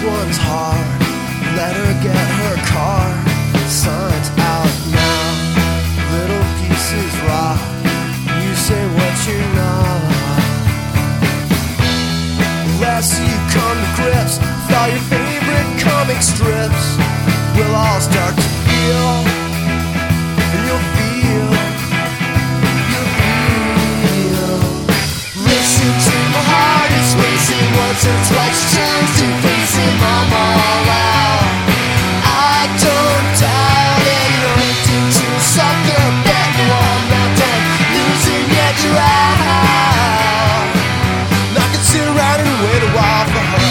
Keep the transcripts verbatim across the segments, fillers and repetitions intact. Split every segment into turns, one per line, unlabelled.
one's hard. Let her get her car. Sun's out now. Little pieces rock. You say what you're not. Unless you come to grips with all your favorite comic strips, we'll all start to feel, and you'll feel, you'll feel. Listen to my heart, it's racing once or twice. Turns to facing, I'm all out. I don't doubt it. You're addicted to a sucker, bet you I'm not done losing yet. You're out. And I can sit around and wait a while for her.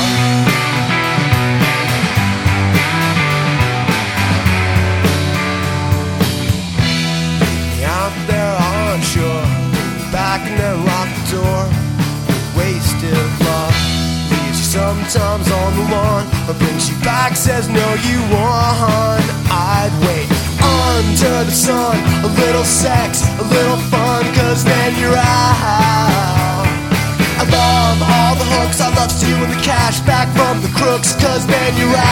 Out there on shore, back and then lock the door. Wasted love leaves you sometimes on the lawn, or brings you back, says no you won. I'd wait under the sun, a little sex, a little fun, cause then you're out. I love all the hooks, I love stealing the cash back from the crooks, cause then you're out.